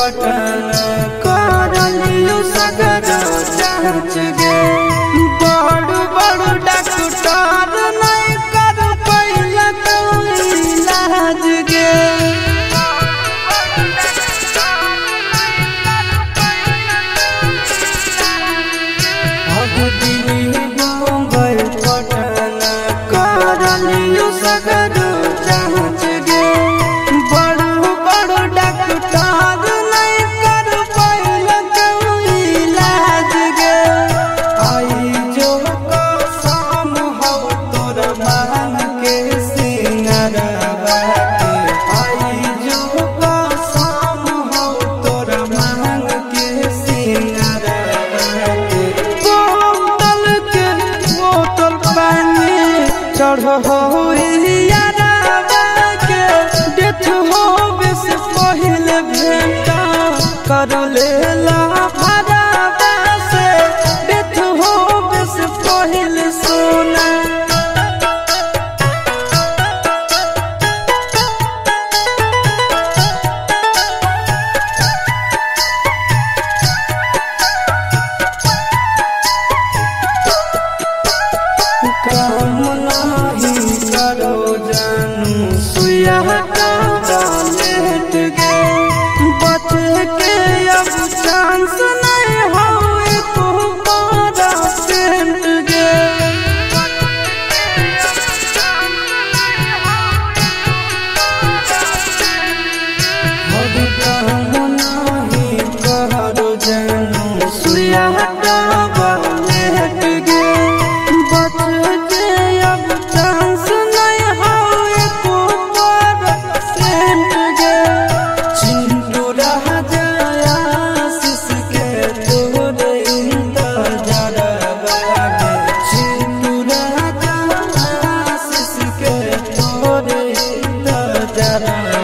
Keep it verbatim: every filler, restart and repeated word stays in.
पटना करलियो सगर जांच गे बड़ बड़ डॉक्टर नहीं कर पैला कोई इलाज गे अब दिल्ली बम्बई पटना करलियो सगर जांच गे बड़ बड़ डॉक्टर नहीं कर पैला कोई इलाज गे आई जो कसम हो तोर मान के सिंगारवा के आई जो कसम हो तोर मान के सिंगारवा के बोतल के बोतल पानी चढ़ हो डेथ हो से पहले भेंटा कर लेला भरावा से डेथ हो से पहले सोना काम नहीं करो जानू सुइया लेट गे बचे के अब चांस नहीं हो तू बड़ा सेंट गे अब काम नहीं करो जानू सुइया लेट गे बचे के अब चांस नहीं हो तू बड़ा सेंट गे चिंटू रह जाया सिस के तोरे इंतजार बागे चिंटू रह जाया सिस के तोरे इंतजार